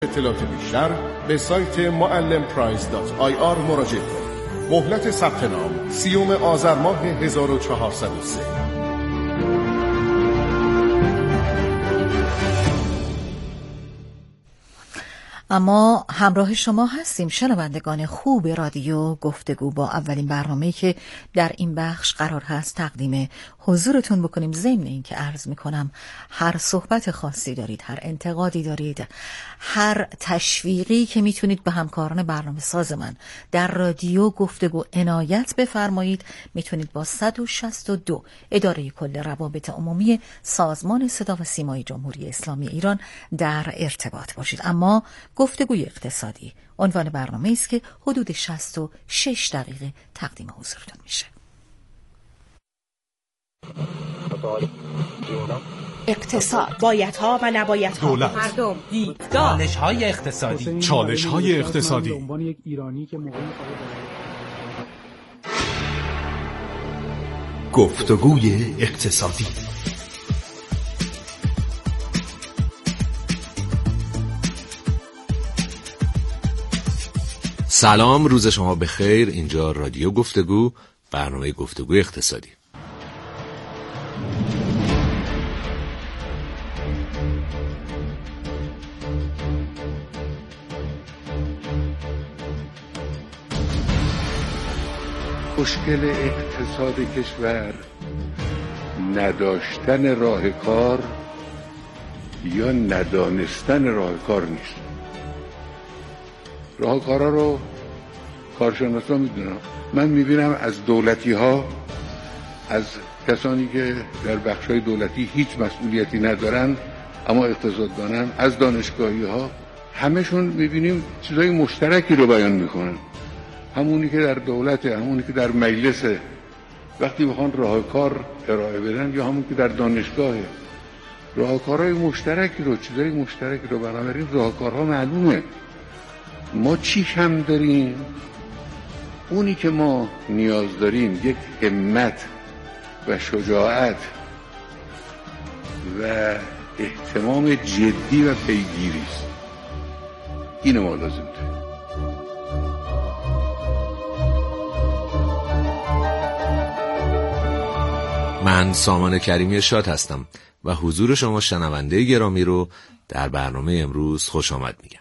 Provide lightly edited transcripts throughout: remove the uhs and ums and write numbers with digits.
اطلاعات بیشتر به سایت muallimprize.ir مراجعه کنید. مهلت ثبت نام 30 آذر ماه 1403. اما همراه شما هستیم شنوندگان خوب رادیو گفتگو با اولین برنامه‌ای که در این بخش قرار هست تقدیم حضورتون بکنیم. ضمن این که عرض میکنم هر صحبت خاصی دارید، هر انتقادی دارید، هر تشویقی که میتونید به همکاران برنامه ساز من در رادیو گفتگو عنایت بفرمایید، میتونید با 162 اداره کل روابط عمومی سازمان صدا و سیمای جمهوری اسلامی ایران در ارتباط باشید. اما گفتگوی اقتصادی عنوان برنامه است که حدود 66 دقیقه تقدیم حضورتون میشه. اقتصاد، بایدها و نبایدها، دولت، مردم، دیدگاه، چالش‌های اقتصادی، چالش‌های اقتصادی. گفتگوی اقتصادی. سلام، روز شما بخیر. اینجا رادیو گفتگو، برنامه گفتگوی اقتصادی. مشکل اقتصاد کشور نداشتن راه کار یا ندانستن راه کار نیست. راه کارا رو کارشناسا میدونن. من میبینم از دولتی ها، از کسانی که در بخشای دولتی هیچ مسئولیتی ندارن اما اقتصاددانن، از دانشگاهی ها، همشون میبینیم چیزای مشترکی رو بیان میکنن. همونی که در دولته، همونی که در مجلسه، وقتی بخوان راهکار ارائه بدن، یا همون که در دانشگاهه، راهکارهای مشترکی رو، چیزای مشترکی رو. بنابراین راهکارها معلومه. ما چی کم داریم؟ اونی که ما نیاز داریم یک همت و شجاعت و اهتمام جدی و پیگیری است. اینو ما لازم داریم. من سامان کریمی شاد هستم و حضور شما شنونده گرامی رو در برنامه امروز خوش آمد میگم.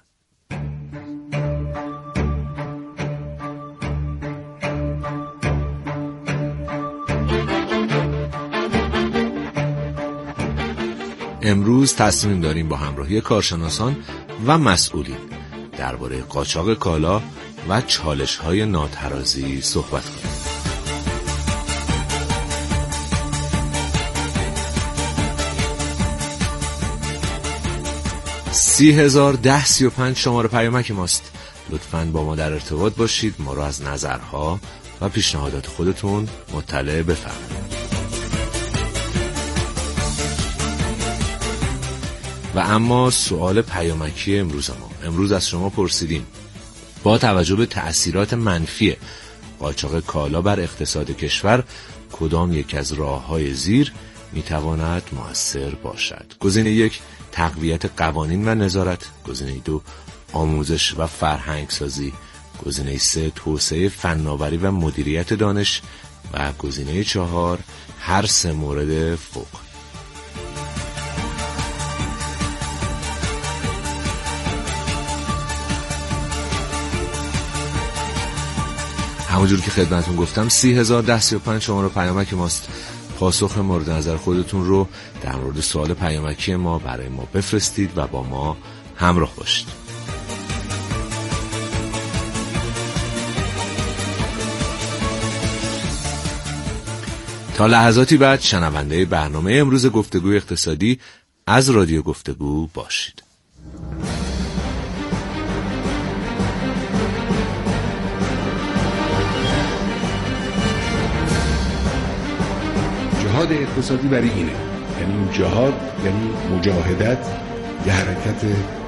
امروز تصمیم داریم با همراهی کارشناسان و مسئولین درباره قاچاق کالا و چالش‌های ناترازی صحبت کنیم. 301035 شماره پیامک ماست. لطفاً با ما در ارتباط باشید، ما رو از نظرها و پیشنهادات خودتون مطلع بفرمایید. و اما سوال پیامکی امروز از شما پرسیدیم با توجه به تأثیرات منفی قاچاق کالا بر اقتصاد کشور کدام یک از راه‌های زیر میتواند مؤثر باشد؟ گزینه 1 تقویت قوانین و نظارت، گزینه 2 آموزش و فرهنگ سازی، گزینه 3 توسعه فناوری و مدیریت دانش و گزینه 4 هر سه مورد فوق. همونجور که خدمتون گفتم 301035 شماره پیامک ماست. پاسخ مورد نظر خودتون رو در مورد سوال پیامکی ما برای ما بفرستید و با ما همراه باشید. تا لحظاتی بعد شنونده برنامه امروز گفتگوی اقتصادی از رادیو گفتگو باشید. جهاد اقتصادی برای اینه، یعنی این جهاد یعنی مجاهدت، یه حرکت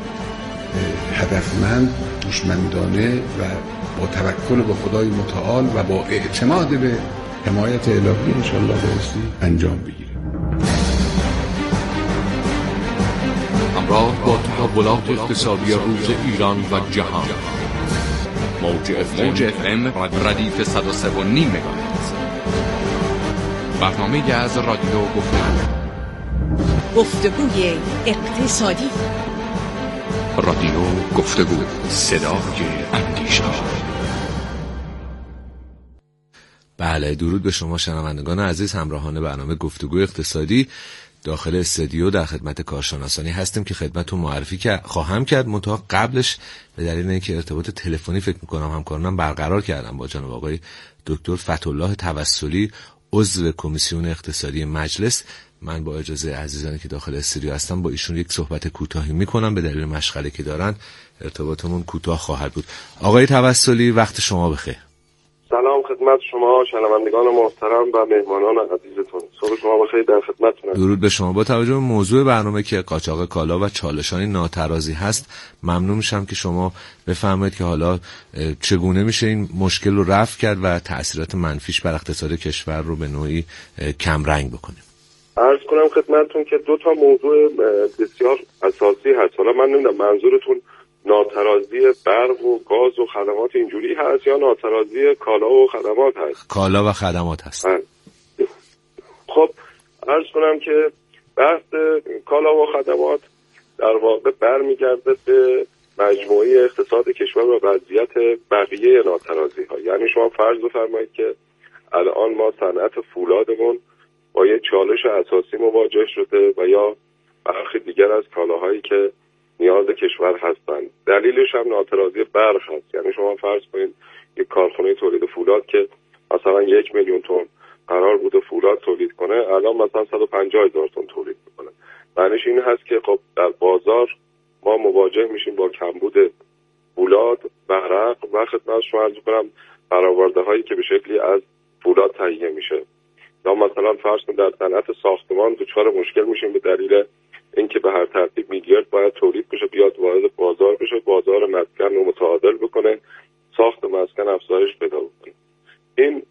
هدفمند، هوشمندانه و با توکل به خدای متعال و با اعتماد به حمایت الهی انشاءالله بایستی انجام بگیره. همراه با تحولات اقتصادی روز ایران و جهان. موج FM ردیف 103.5 مگاهرتز. برنامه از رادیو گفتگوی اقتصادی. رادیو گفتگو، صدای اندیشه. بله، درود به شما شنوندگان عزیز، همراهان برنامه گفتگو اقتصادی. داخل استودیو در خدمت کارشناسانی هستیم که خدمتتون معرفی خواهم کرد. منتها قبلش به دلیل اینکه ارتباط تلفنی فکر می‌کنم همکارانم برقرار کردم با جناب آقای دکتر فتح‌الله توسلی، عضو کمیسیون اقتصادی مجلس، من با اجازه عزیزانی که داخل استودیو هستم با ایشون یک صحبت کوتاهی می‌کنم. به دلیل مشغله که دارن ارتباطمون کوتاه خواهد بود. آقای توسلی، وقت شما بخیر. سلام خدمت شما شنوندگان محترم و مهمانان عزیزتون. صبح شما بخیر، در خدمتتونم. درود به شما. با توجه به موضوع برنامه که قاچاق کالا و چالش‌های ناترازی هست، ممنون میشم که شما بفرمایید که حالا چگونه میشه این مشکل رو رفع کرد و تأثیرات منفیش بر اقتصاد کشور رو به نوعی کم رنگ بکنیم. عرض کنم خدمتتون که دو تا موضوع بسیار اساسی هست. حالا من نمیدونم منظورتون ناترازی برق و گاز و خدمات اینجوری هست یا ناترازی کالا و خدمات هست؟ کالا و خدمات هست. خب عرض کنم که بحث کالا و خدمات در واقع برمیگرده به مجموعه اقتصاد کشور و وضعیت بقیه ناترازی ها. یعنی شما فرض بفرمایید که الان ما صنعت فولادمون با یه چالش اساسی مواجه شده و یا برخی دیگر از کالاهایی که نیاز کشور هستند. دلیلش هم ناترازی برق هست. یعنی شما فرض کنید یک کارخانه تولید فولاد که مثلا 1 میلیون تن قرار بوده فولاد تولید کنه، الان مثلا 150,000 تن تولید میکنه. معنیش این هست که خب در بازار ما مواجه میشیم با کمبود فولاد، برق و خدمت شما عرض کنم برآورده هایی که به شکلی از فولاد تهیه میشه. یا مثلا فرض کنید در صنعت ساختمان دچار مشکل میشیم به دلیل اینکه به هر ترتیب میلیارد باید تولید بشه، بیاد وارد بازار بشه، بازار مسکن رو متعادل بکنه، ساخت مسکن افزایش پیدا بکنه. این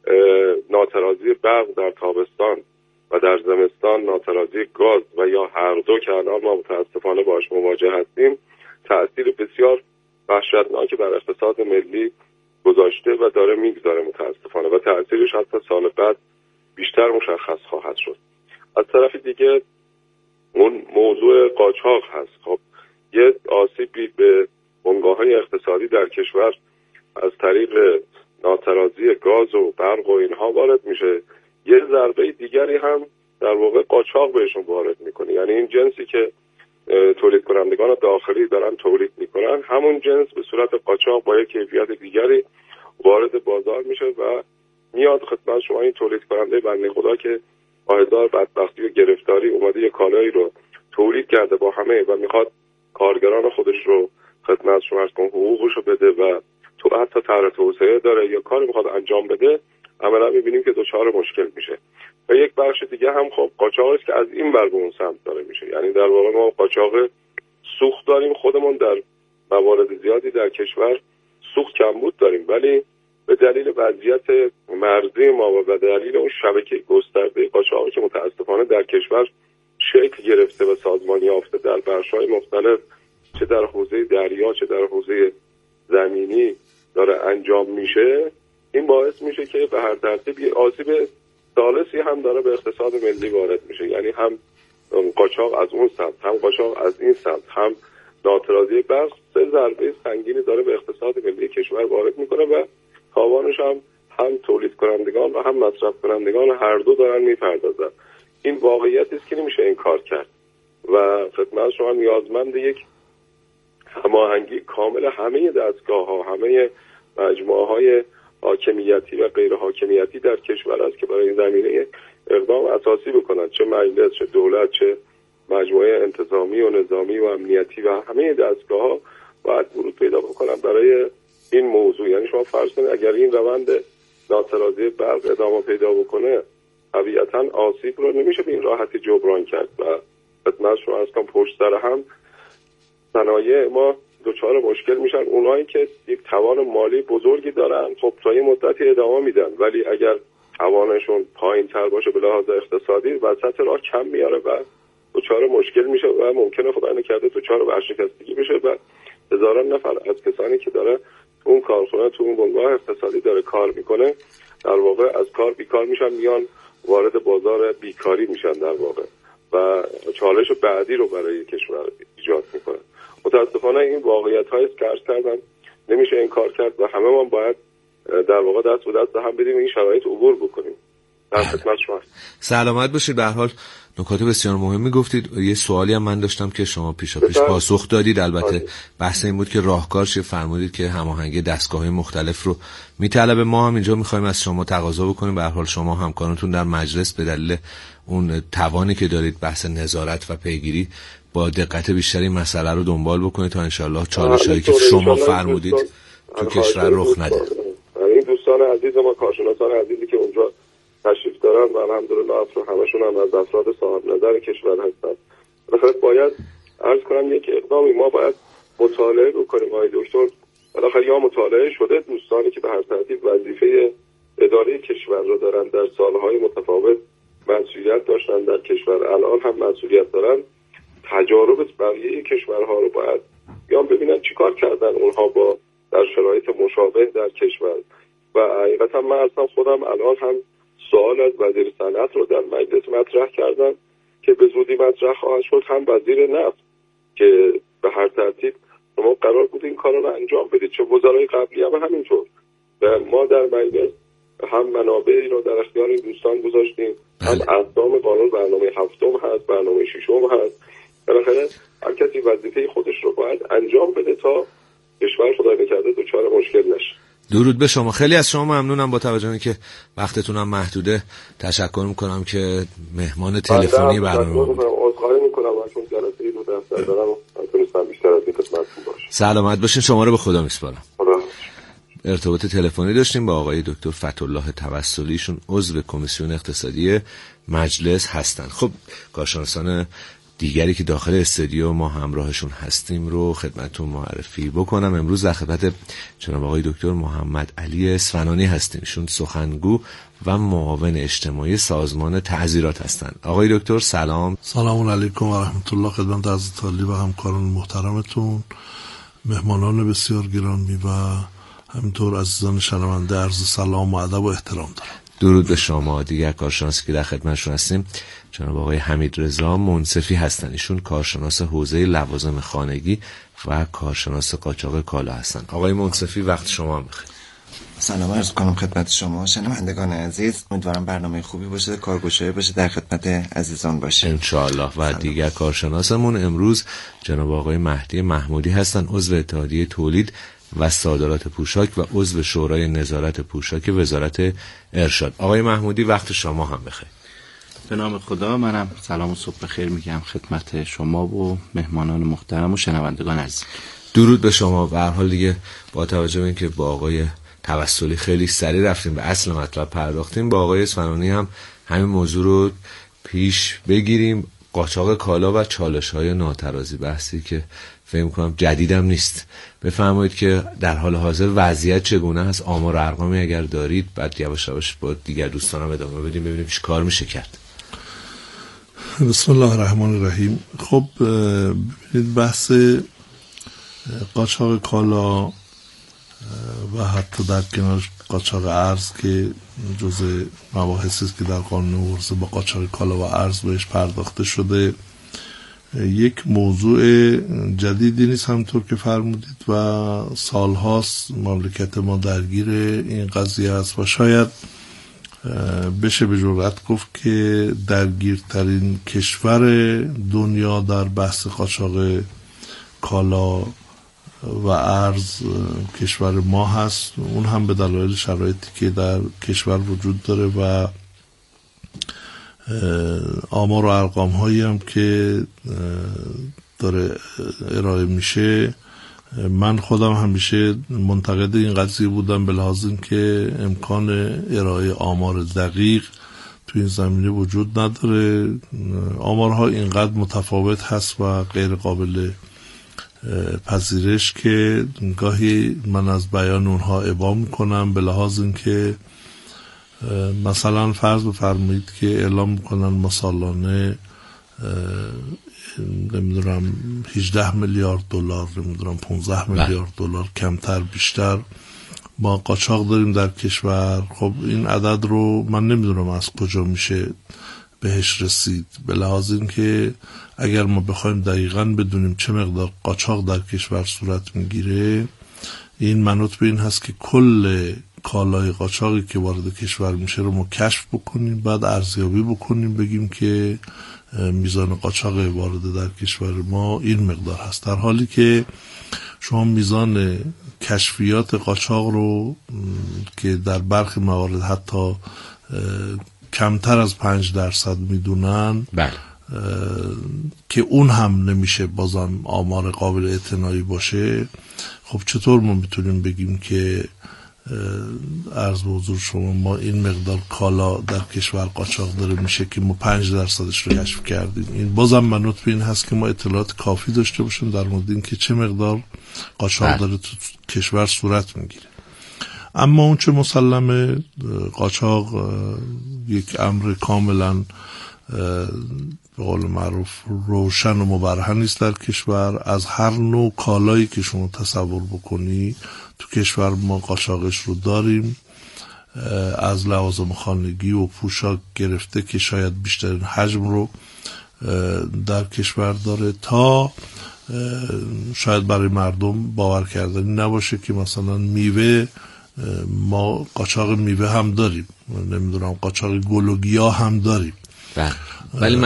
ناترازی برق در تابستان و در زمستان ناترازی گاز و یا هر دو که الان ما متاسفانه باش مواجه هستیم تأثیر بسیار وحشتناکی بر اقتصاد ملی گذاشته و داره میگذاره متاسفانه و تأثیرش حتی سال بعد بیشتر مشخص خواهد شد. از طرف دیگه اون موضوع قاچاق هست. خب یه آسیبی به بنگاه‌های اقتصادی در کشور از طریق ناترازی گاز و برق و اینها وارد میشه. یه ضربه دیگری هم در واقع قاچاق بهشون وارد میکنه. یعنی این جنسی که تولید کنندگان داخلی دارن تولید میکنن، همون جنس به صورت قاچاق با یک کیفیت دیگری وارد بازار میشه و میاد خدمت شما. این تولید کننده بنده خدا که با هزار بدبختی و گرفتاری اومده یه کالایی رو تولید کرده با همه و میخواد کارگران خودش رو خدمت شما عرض کنم حقوقش رو بده و تو حتی طرح توسعه داره یا کاری میخواد انجام بده، عملا میبینیم که دچار مشکل میشه. و یک بخش دیگه هم خب قاچاق است که از این ور به اون سمت داره میشه. یعنی در واقع ما قاچاق سوخت داریم، خودمون در موارد زیادی در کشور سوخت کمبود داریم، ولی به دلیل وضعیت مرزی ما و به دلیل اون شبکه گسترده قاچاقی که متاسفانه در کشور شکل گرفته و سازمانی یافته در بخش‌های مختلف، چه در حوزه دریا چه در حوزه زمینی داره انجام میشه، این باعث میشه که به هر ترتیب یه آسیب ثالثی هم داره به اقتصاد ملی وارد میشه. یعنی هم قاچاق از اون سمت، هم قاچاق از این سمت، هم ناترازی برق، سه ضربه سنگینی داره به اقتصاد ملی کشور وارد میکنه و تاوانش هم تولید کنندگان و هم مصرف کنندگان هر دو دارن میپردازن. این واقعیتی است که نمیشه این کار کرد و خدمت شما نیازمند یک هماهنگی کامل همه دستگاه‌ها، همه مجموعه‌های حاکمیتی و غیر حاکمیتی در کشور است که برای این زمینه اقدام اساسی بکنند، چه مجلس، چه دولت، چه مجموعه انتظامی و نظامی و امنیتی و همه دستگاه‌ها باید ورود پیدا بکنند برای این موضوع. یعنی شما فرض کنید اگر این روند ناترازی برق ادامه پیدا بکنه، طبیعتاً آسیب رو نمیشه به این راحتی جبران کرد و خدمت شما از کم پشت سر هم صنایع ما دچار مشکل میشن. اونایی که یک توان مالی بزرگی دارن خب تا یه مدتی ادامه میدن، ولی اگر توانشون پایین تر باشه به لحاظ اقتصادی وسط راه کم میاره و دچار مشکل میشه و ممکنه خدا نکرده دچار ورشکستگی بشه و هزاران نفر از کسانی که داره تو اون کارخونه تو اون بنگاه اقتصادی داره کار میکنه در واقع از کار بیکار میشن، میان وارد بازار بیکاری میشن در واقع و چالش بعدی رو برای کشور ایجاد میکنه. متاسفانه این واقعیت هایی که عرض کردم نمیشه این کار کرد و همه ما باید در واقع دست به دست هم بدیم این شرایط عبور بکنیم. در خدمت شما. سلامت باشید. به هر حال نکات بسیار مهمی گفتید. یه سوالی هم من داشتم که شما پیشاپیش پاسخ دادید. البته بحث این بود که راهکار چیه، فرمودید که هماهنگی دستگاه‌های مختلف رو میطلبه. ما هم اینجا می‌خوایم از شما تقاضا بکنیم، به هر حال شما همکارانتون در مجلس به دلیل اون توانی که دارید بحث نظارت و پیگیری با دقت بیشتری مسئله رو دنبال بکنید تا انشالله چالش‌هایی که شما فرمودید تو کشور رخ نده. این دوستان عزیز ما، کارشناسان عزیزی که اونجا تشریف دارن و الحمدلله همشون هم از افراد صاحب نظر کشور هستن. بالاخره باید عرض کنم یک اقدامی ما باید مطالعه بکنیم آقای دکتر. بالاخره یا مطالعه شده دوستانی که به هر ترتیب وظیفه اداره کشور رو دارن، در سالهای متفاوت مسئولیت داشتن در کشور، الان هم مسئولیت دارن، تجارب بقیه کشورها رو باید بیان ببینن چیکار کردن اونها با در شرایط مشابه در کشور. و حقیقتا من اصلا خودم الان هم سوال از وزیر صنعت رو در مجلس مطرح کردم که به زودی مطرح خواهد شد، هم وزیر نفت که به هر ترتیب ما قرار بود این کار رو انجام بدید، چه وزرای قبلی هم همینطور. و ما در مجلس هم منابعی رو در اختیار این دوستان گذاشتیم، هم اقدام قانون برنامه هفتم هست، برنامه ششم هست. بالاخره هر کسی وظیفه خودش رو باید انجام بده تا کشور خدا نکرده دچار مشکل نشه. درود به شما. خیلی از شما ممنونم. با توجه به اینکه وقتتون هم محدوده تشکر میکنم که مهمان تلفنی برنامه بود. عذرخواهی میکنم چون جلسه رو دفتر دارم نتونستم بیشتر از این خدمتتون باشم. سلامت باشین. شما رو به خدا میسپارم. ارتباط تلفنی داشتیم با آقای دکتر فتح‌الله توسلی، ایشون عضو کمیسیون اقتصادی مجلس هستند. خب کارشناسان دیگری که داخل استودیو ما همراهشون هستیم رو خدمتتون معرفی بکنم. امروز در خدمت جناب آقای دکتر محمد علی اصفهانی هستیم. ایشون سخنگو و معاون اجتماعی سازمان تعزیرات هستند. آقای دکتر سلام. سلام علیکم و رحمت الله خدمت از تالی و همکاران محترمتون، مهمانان بسیار گرامی و همینطور عزیزان شنونده، عرض سلام و ادب و احترام دارم. درود به شما. دیگر کارشناسی که در خدمتشون هستیم جناب آقای حمیدرضا منصفی هستن. ایشون کارشناس حوزه لوازم خانگی و کارشناس قاچاق کالا هستن. آقای منصفی وقت شما بخیر. سلام عرض کنم خدمت شما شنوندگان عزیز. امیدوارم برنامه خوبی باشه، کارگشایی باشه، در خدمت عزیزان باشه ان شاء الله. و دیگر کارشناسمون امروز جناب آقای مهدی محمودی هستن، عضو اتحادیه تولید و صادرات پوشاک و عضو شورای نظارت پوشاک وزارت ارشاد. آقای محمودی وقت شما هم بخیر. به نام خدا. منم سلام و صبح بخیر میگم خدمت شما و مهمانان محترم و شنوندگان عزیز. درود به شما. به هر حال دیگه با توجه به اینکه با آقای توسلی خیلی سریع رفتیم به اصل مطلب پرداختیم، با آقای اصفهانی هم همین موضوع رو پیش بگیریم. قاچاق کالا و چالش‌های ناترازی، بحثی که فکر می‌کنم جدیدم نیست. بفرمایید که در حال حاضر وضعیت چگونه هست، آمار و ارقامی اگر دارید، بعد یواش یواش با دیگر دوستانم ادامه بدیم ببینیم چی کار میشه کرد. بسم الله الرحمن الرحیم. خب ببینید بحث قاچاق کالا و حتی در کنارش قاچاق ارز که جزء مباحثی است که در قانون ورزه با قاچاق کالا و ارز بهش پرداخته شده، یک موضوع جدیدی نیست همونطور که فرمودید و سالهاست مملکت ما درگیر این قضیه است و شاید بشه به جرئت گفت که درگیرترین کشور دنیا در بحث قاچاق کالا و ارز کشور ما هست. اون هم به دلایل شرایطی که در کشور وجود داره و آمار و ارقام هایی هم که داره ارائه میشه. من خودم همیشه منتقد این قضیه بودم به لحاظ این که امکان ارائه آمار دقیق تو این زمینه وجود نداره. آمارها اینقدر متفاوت هست و غیر قابل پذیرش که گاهی من از بیان اونها ابا میکنم به لحاظ این که مثلا فرض بفرمایید که اعلام میکنن ما سالانه نمیدونم 18 میلیارد دلار، نمیدونم 15 میلیارد دلار، کمتر بیشتر ما قاچاق داریم در کشور. خب این عدد رو من نمیدونم از کجا میشه بهش رسید، به لحاظ این که اگر ما بخوایم دقیقاً بدونیم چه مقدار قاچاق در کشور صورت میگیره، این منوط به این هست که کل کالای قاچاقی که وارد کشور میشه رو ما کشف بکنیم، بعد ارزیابی بکنیم، بگیم که میزان قاچاق وارد در کشور ما این مقدار هست، در حالی که شما میزان کشفیات قاچاق رو که در برخی موارد حتی کمتر از 5% میدونن، که اون هم نمیشه بازم آمار قابل اعتنایی باشه. خب چطور ما میتونیم بگیم که عرض به حضور شما ما این مقدار کالا در کشور قاچاق داره میشه که ما 5%ش رو کشف کردیم؟ این بازم منوط به این هست که ما اطلاعات کافی داشته باشیم در مورد این که چه مقدار قاچاق داره تو کشور صورت میگیره. اما اون چه مسلمه، قاچاق یک امر کاملا به قول معروف روشن و مبرهن است در کشور. از هر نوع کالایی که شما تصور بکنی تو کشور ما قاچاقش رو داریم، از لوازم خانگی و پوشاک گرفته که شاید بیشترین حجم رو در کشور داره، تا شاید برای مردم باور کردنی نباشه که مثلا میوه، ما قاچاق میوه هم داریم، نمیدونم قاچاق گل و گیاه هم داریم، ولی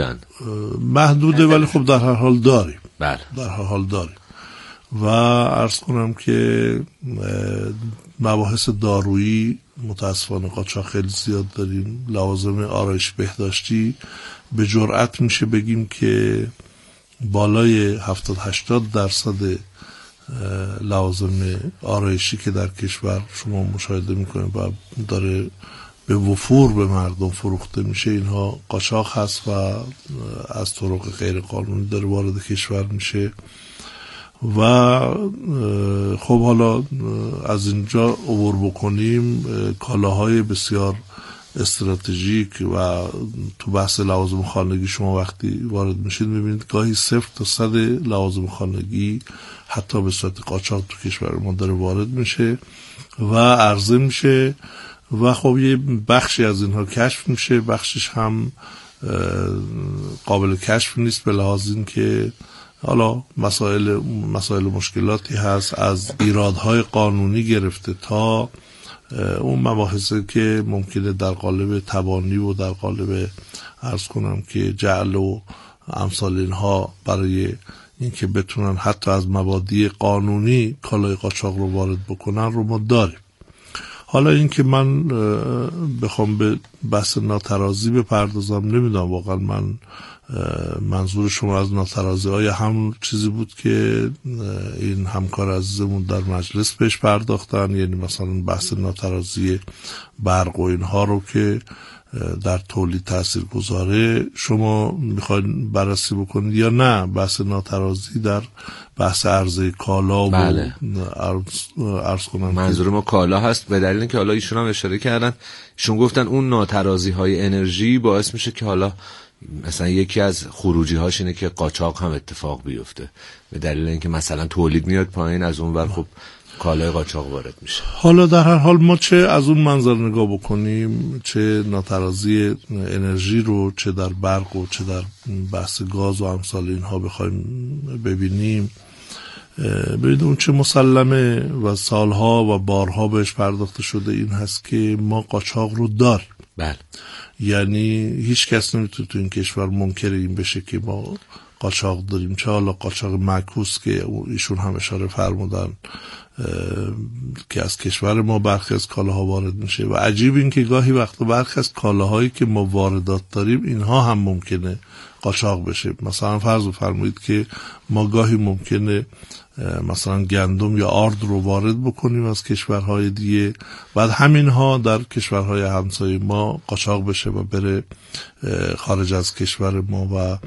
محدوده، ولی خب در هر حال داریم، در هر حال داریم. و عرض کنم که مباحث دارویی متاسفانه قاچاق خیلی زیاد داریم. لوازم آرایش بهداشتی به جرئت میشه بگیم که بالای 70-80% لوازم آرایشی که در کشور شما مشاهده میکنید و داره به وفور به مردم فروخته میشه، اینها قاچاق هست و از طرق غیر قانونی داره وارد کشور میشه. و خب حالا از اینجا عبور بکنیم، کالاهای بسیار استراتژیک و تو بحث لوازم خانگی شما وقتی وارد میشید میبینید گاهی 0 تا 100 لوازم خانگی حتی به صورت قاچاق تو کشور ما داره وارد میشه و عرضه میشه و خب یه بخشی از اینها کشف میشه، بخشش هم قابل کشف نیست، به لحاظ این که حالا مسائل مشکلاتی هست، از ایرادهای قانونی گرفته تا اون مباحثی که ممکنه در قالب تبانی و در قالب عرض کنم که جعل و امثال اینها برای اینکه بتونن حتی از مبادی قانونی کالای قاچاق رو وارد بکنن رو ما داریم. حالا اینکه من بخوام به بحث ناترازی بپردازم، نمیدونم واقعا من منظور شما از ناترازی های همون چیزی بود که این همکار عزیزمون در مجلس بهش پرداختن، یعنی مثلا بحث ناترازی برق و اینها رو که در تولید تأثیر گذاره شما میخواین بررسی بکنید، یا نه بحث ناترازی در بحث عرضه کالا و عرض کنم؟ منظور ما کالا هست، به دلیل اینکه حالا ایشون هم اشاره کردن، ایشون گفتن اون ناترازی های انرژی باعث میشه که حالا مثلا یکی از خروجی هاش اینه که قاچاق هم اتفاق بیفته، به دلیل اینکه مثلا تولید میاد پایین، از اون ور خب کالای قاچاق وارد میشه. حالا در هر حال ما چه از اون منظر نگاه بکنیم، چه ناترازی انرژی رو، چه در برق و چه در بحث گاز و امثال اینها بخوایم ببینیم، ببینید اون چه مسلمه و سالها و بارها بهش پرداخته شده این هست که ما قاچاق رو داریم. بله. یعنی هیچ کس نمیتونه تو این کشور منکر این بشه که ما قاچاق داریم، چه حالا قاچاق معکوس که ایشون هم اشاره فرمودن که از کشور ما برخی از کالاها وارد میشه، و عجیب این که گاهی وقتا برخی از کالاهایی که ما واردات داریم اینها هم ممکنه قاچاق بشه. مثلا فرض فرمایید که ما گاهی ممکنه مثلا گندم یا آرد رو وارد بکنیم از کشورهای دیگه، بعد همینها در کشورهای همسایه ما قاچاق بشه و بره خارج از کشور ما. و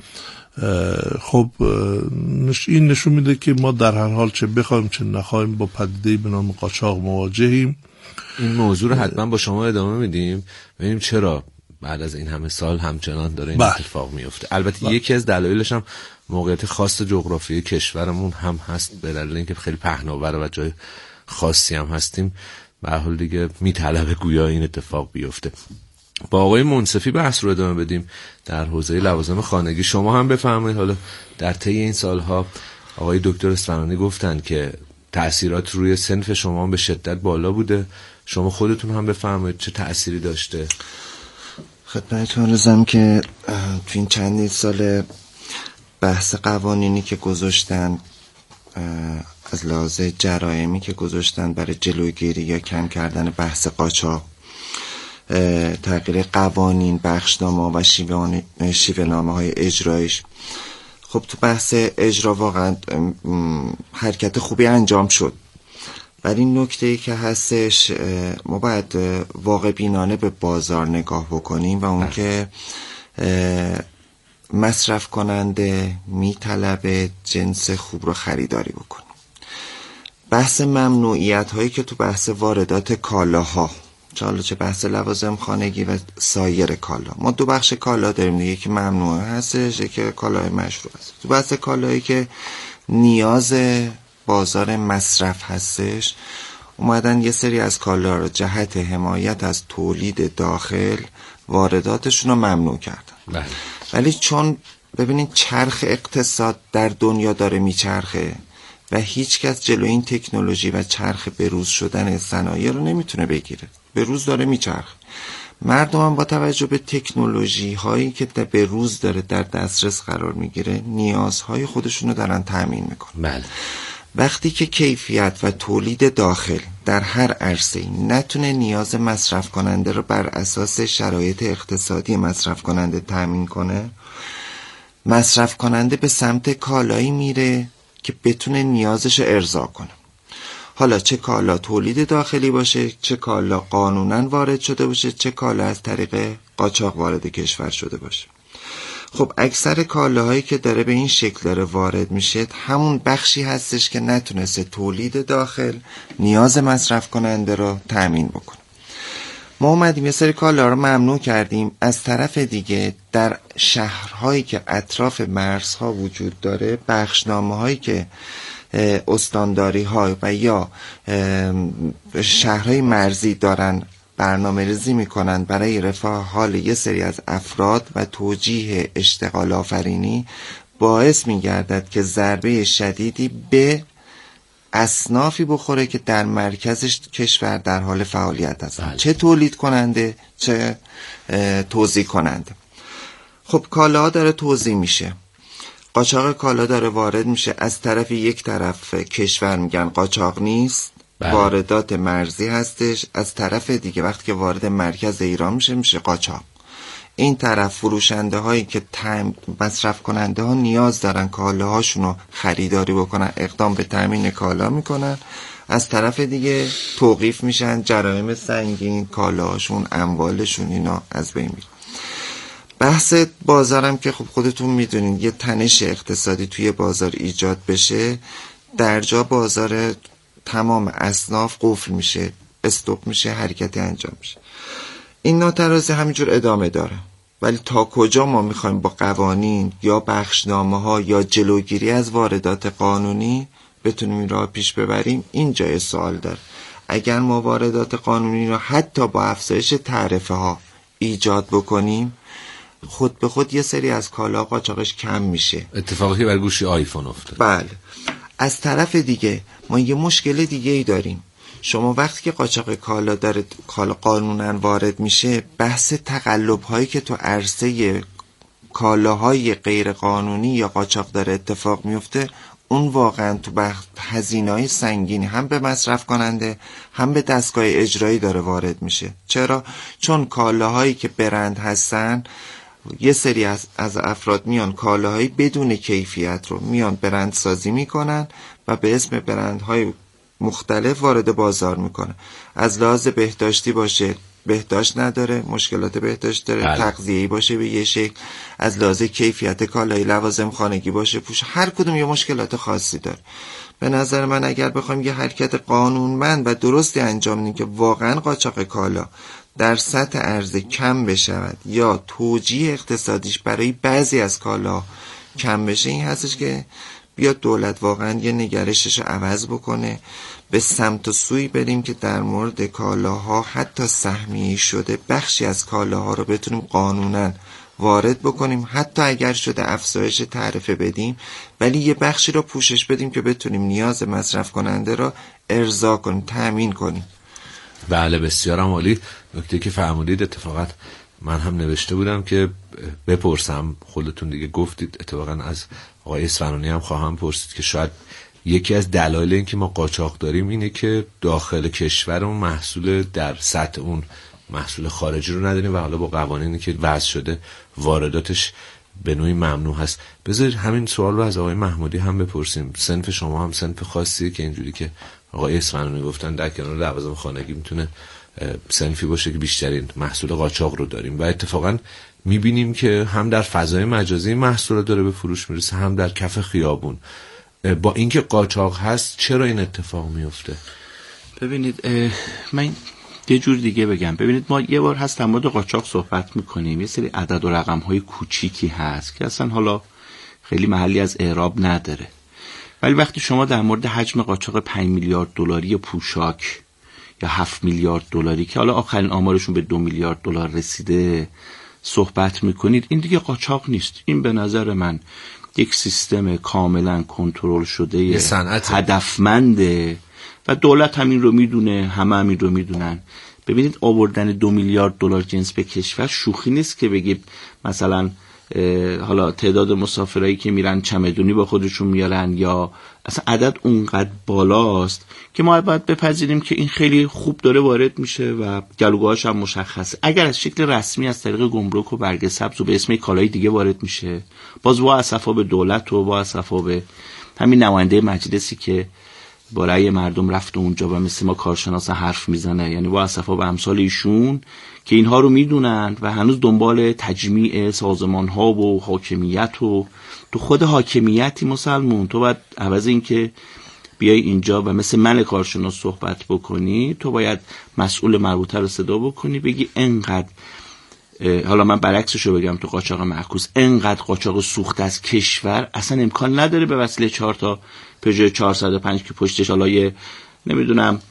خب این نشون میده که ما در هر حال چه بخوایم چه نخوایم با پدیده‌ای به نام قاچاق مواجهیم. این موضوع رو حتما با شما ادامه میدیم، ببینیم چرا بعد از این همه سال همچنان داره این اتفاق میفته. البته یکی از دلایلش هم موقعیت خاص جغرافیایی کشورمون هم هست، به دلیل اینکه خیلی پهناوره و جای خاصی هم هستیم، به هر حال دیگه میطلبه گویا این اتفاق بیفته. با آقای منصفی بحث رو ادامه بدیم در حوزه لوازم خانگی. شما هم بفرمایید، حالا در طی این سالها آقای دکتر اصفهانی گفتن که تأثیرات روی صنف شما به شدت بالا بوده، شما خودتون هم بفرمایید چه تأثیری داشته؟ خدمتتون عرضم که تو این چندین سال بحث قوانینی که گذاشتن، از لحاظ جرائمی که گذاشتن برای جلوگیری یا کم کردن بحث قاچاق، تغییر قوانین، بخشنامه و شیوه‌نامه های اجرایش، خب تو بحث اجرا واقعا حرکت خوبی انجام شد. ولی نکته‌ای که هستش، ما باید واقع بینانه به بازار نگاه بکنیم و اون که مصرف کننده میطلبه جنس خوب رو خریداری بکنه. بحث ممنوعیت هایی که تو بحث واردات کالاها، چه بحث لوازم خانگی و سایر کالا، ما دو بخش کالا داریم، یکی ممنوعه هستش، یکی کالای مشروع هست. تو بحث کالایی که نیاز بازار مصرف هستش، اومدن یه سری از کالا رو جهت حمایت از تولید داخل وارداتشون رو ممنوع کردن. ولی چون ببینید چرخ اقتصاد در دنیا داره میچرخه و هیچ کس جلوی این تکنولوژی و چرخ بروز شدن صنایع رو نمیتونه بگیره، بروز داره میچرخه. مردم هم با توجه به تکنولوژی هایی که به روز داره در دسترس قرار میگیره، نیازهای خودشونو دارن تأمین میکنن. بله. وقتی که کیفیت و تولید داخل در هر عرصه‌ای نتونه نیاز مصرف کننده رو بر اساس شرایط اقتصادی مصرف کننده تأمین کنه، مصرف کننده به سمت کالایی میره که بتونه نیازش ارضا کنه. حالا چه کالا تولید داخلی باشه، چه کالا قانوناً وارد شده باشه، چه کالا از طریق قاچاق وارد کشور شده باشه. خب اکثر کالاهایی که داره به این شکل داره وارد میشه، همون بخشی هستش که نتونسته تولید داخل نیاز مصرف کننده رو تأمین بکنه. ما اومدیم یه سری کالا رو ممنوع کردیم. از طرف دیگه در شهرهایی که اطراف مرزها وجود داره، بخشنامه هایی که استانداری ها و یا شهرهای مرزی دارن برنامه ریزی میکنن برای رفاه حال یه سری از افراد و توجیه اشتغال آفرینی، باعث میگردد که ضربه شدیدی به اصنافی بخوره که در مرکزش کشور در حال فعالیت هستن. چه تولید کننده، چه توزیع کننده. خب کالا داره توزیع میشه، قاچاق کالا داره وارد میشه. از طرف یک طرف کشور میگن قاچاق نیست، واردات مرزی هستش. از طرف دیگه وقتی که وارد مرکز ایران میشه قاچاق. این طرف فروشنده هایی که مصرف کننده ها نیاز دارن کالاهاشون رو خریداری بکنن، اقدام به تامین کالا میکنن. از طرف دیگه توقیف میشن، جرایم سنگین، کالاهاشون، اموالشون اینا از بین میره. بحث بازارم که خب خودتون میدونین، یه تنش اقتصادی توی بازار ایجاد بشه، در جا بازار تمام اصناف قفل میشه، استوب میشه، حرکتی انجام میشه. این ناترازی همینجور ادامه داره. ولی تا کجا ما میخوایم با قوانین یا بخشنامه ها یا جلوگیری از واردات قانونی بتونیم این راه پیش ببریم، این جای سوال داره. اگر ما واردات قانونی رو حتی با افزایش تعرفه ها ایجاد بکنیم، خود به خود یه سری از کالا قاچاقش کم میشه. اتفاقی بر گوشی آیفون افتاد. بله. از طرف دیگه ما یه مشکل دیگه ای داریم. شما وقتی که قاچاق کالا داره کالا قانونا وارد میشه، بحث تقلب هایی که تو عرصه کالاهای غیر قانونی یا قاچاق داره اتفاق میفته، اون واقعا تو بحث هزینه‌های سنگینی هم به مصرف کننده هم به دستگاه اجرایی داره وارد میشه. چرا؟ چون کالاهایی که برند هستن، یه سری از افراد میان کالاهایی بدون کیفیت رو میان برند سازی میکنن و به اسم برندهای مختلف وارد بازار میکنه. از لحاظ بهداشتی باشه بهداشت نداره، مشکلات بهداشت داره، تغذیه‌ای باشه به یه شکل، از لحاظ کیفیت کالای لوازم خانگی باشه پوش، هر کدوم یه مشکلات خاصی داره. به نظر من اگر بخوایم یه حرکت قانونمند و درستی انجام بدیم که واقعا قاچاق کالا در سطح عرضه کم بشود یا توجیه اقتصادیش برای بعضی از کالا کم بشه، این هستش که بیاد دولت واقعا یه نگرشش رو عوض بکنه، به سمت و سوی بریم که در مورد کالاها حتی سهمیه‌ای شده بخشی از کالاها رو بتونیم قانونا وارد بکنیم، حتی اگر شده افزایش تعرفه بدیم ولی یه بخشی رو پوشش بدیم که بتونیم نیاز مصرف کننده رو ارضا کنیم، تأمین کنیم. بله بسیار عالی. نکته که فرمودید اتفاقا من هم نوشته بودم که بپرسم، خودتون دیگه گفتید، اتفاقا از آقای اصفهانی هم خواهم پرسید که شاید یکی از دلایل این که ما قاچاق داریم اینه که داخل کشورمون محصول در سطح اون محصول خارجی رو نداریم و حالا با قوانینی که وضع شده وارداتش به نوعی ممنوع هست. بذارید همین سوال رو از آقای محمودی هم بپرسیم. صنف شما هم صنف خاصیه که اینجوری که آقای اصفهانی گفتن در کنار لوازم خانگی میتونه صنفی باشه که بیشترین محصول قاچاق رو داریم و اتفاقا میبینیم که هم در فضای مجازی محصول داره به فروش میرسه، هم در کف خیابون. با اینکه قاچاق هست چرا این اتفاق میفته؟ ببینید من یه جور دیگه بگم. ببینید ما یه بار هست در مورد قاچاق صحبت میکنیم، یه سری عدد و رقم‌های کوچیکی هست که اصلا حالا خیلی محلی از اعراب نداره، ولی وقتی شما در مورد حجم قاچاق 5 میلیارد دلاری پوشاک یا 7 میلیارد دلاری که حالا آخرین آمارشون به 2 میلیارد دلار رسیده صحبت میکنید، این دیگه قاچاق نیست. این به نظر من یک سیستم کاملا کنترل شده هدفمنده و دولت همین رو میدونه، همه همین رو میدونن. ببینید آوردن 2 میلیارد دلار جنس به کشور شوخی نیست که بگید مثلا حالا تعداد مسافرایی که میرن چمدونی با خودشون میارن یا اصلا عدد اونقدر بالاست که ما باید بپذیریم که این خیلی خوب داره وارد میشه و گلوگاهاش هم مشخصه. اگر از شکل رسمی از طریق گمرک و برگ سبز و به اسم کالای دیگه وارد میشه، باز وا اسفا به دولت و وا اسفا به همین نماینده مجلسی که با رأی مردم رفت اونجا و مثل ما کارشناس حرف میزنه، یعنی وا اسفا به امثال ایشون که اینها رو میدونن و هنوز دنبال تجمیع سازمان ها و حاکمیت و تو خود حاکمیتی مسلمون تو باید عوض این که بیای اینجا و مثل من کارشناس صحبت بکنی، تو باید مسئول مربوطه رو صدا بکنی بگی انقدر، حالا من برعکسش رو بگم، تو قاچاق معکوس انقدر قاچاق سوخت از کشور اصلا امکان نداره به وسیله 4 تا پژو 405 که پشتش حالا یه نمیدونم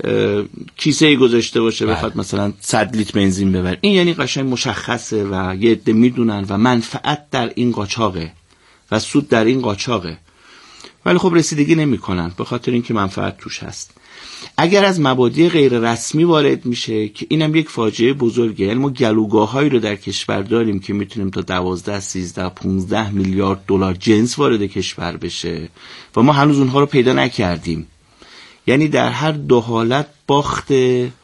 کیسه ای گذاشته باشه بخواد مثلا 100 لیتر بنزین ببره. این یعنی قشنگ مشخصه و یه عده میدونن و منفعت در این قاچاقه و سود در این قاچاقه، ولی خب رسیدگی نمیکنن به خاطر اینکه منفعت توش هست. اگر از مبادی غیر رسمی وارد میشه که اینم یک فاجعه بزرگه، یعنی ما گلوگاهایی رو در کشور داریم که میتونیم تا 12 13 15 میلیارد دلار جنس وارد کشور بشه و ما هنوز اونها رو پیدا نکردیم. یعنی در هر دو حالت باخت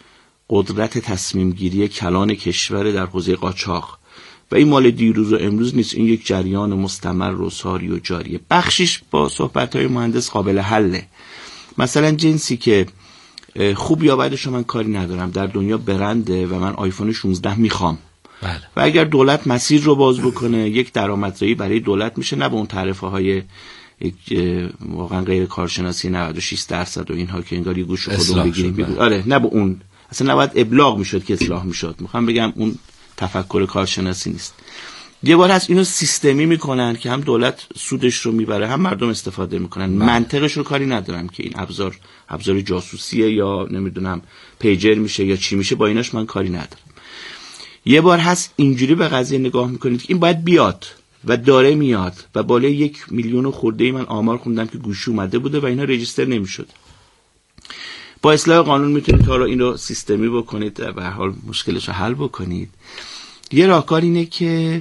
قدرت تصمیم گیری کلان کشور در حوزه قاچاق و این مال دیروز و امروز نیست، این یک جریان مستمر و ساری و جاریه. بخشش با صحبت‌های مهندس قابل حله. مثلا جنسی که خوب یا بدش من کاری ندارم، در دنیا برنده و من آیفون 16 میخوام بله. و اگر دولت مسیر رو باز بکنه یک درآمدزایی برای دولت میشه، نه به اون تعرفه های واقعا غیر کارشناسی 96% و اینها که انگار یه گوش خودمون بگیریم آره، نه به اون اصلا نباید ابلاغ میشد که اصلاح میشد. میخوام بگم اون تفکر کارشناسی نیست. یه بار هست اینو سیستمی میکنن که هم دولت سودش رو میبره هم مردم استفاده میکنن. منطقش رو کاری ندارم که این ابزار جاسوسیه یا نمیدونم پیجر میشه یا چی میشه، با ایناش من کاری ندارم. یه بار هست اینجوری به قضیه نگاه میکنید که این باید بیاد و داره میاد و بالای 1 میلیون خورده من آمار خوندم که گوشی اومده بوده و اینا رجیستر نمیشد. با اصلاح قانون میتونید حالا این رو سیستمی بکنید و به هر حال مشکلش رو حل بکنید. یه راهکار اینه که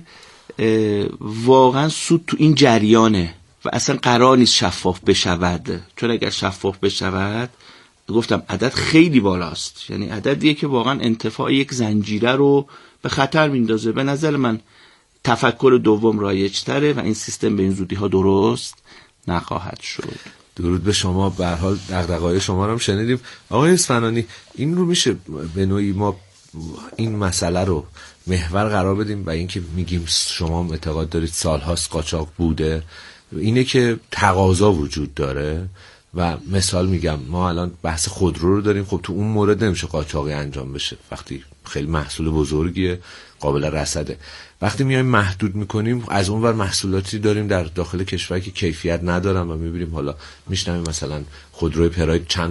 واقعا سود تو این جریانه و اصلا قرار نیست شفاف بشود، چون اگر شفاف بشود گفتم عدد خیلی بالاست، یعنی عددیه که واقعا انتفاع یک زنجیره رو به خطر میندازه. به نظر من تفکر دوم رایج‌تره و این سیستم به این زودی ها درست نخواهد شد. درود به شما. به هر حال دغدغه‌های شما رو هم شنیدیم. آقای اصفهانی، این رو میشه به نوعی ما این مسئله رو محور قرار بدیم و اینکه میگیم شما اعتقاد دارید سال‌هاست قاچاق بوده، اینه که تقاضا وجود داره و مثال میگم ما الان بحث خودرو رو داریم، خب تو اون مورد نمیشه قاچاقی انجام بشه وقتی خیلی محصول بزرگیه، قابل رصده. وقتی میایم محدود میکنیم از اون ور محصولاتی داریم در داخل کشور که کیفیت ندارن و میبینیم حالا میشنویم مثلا خودروی پراید چند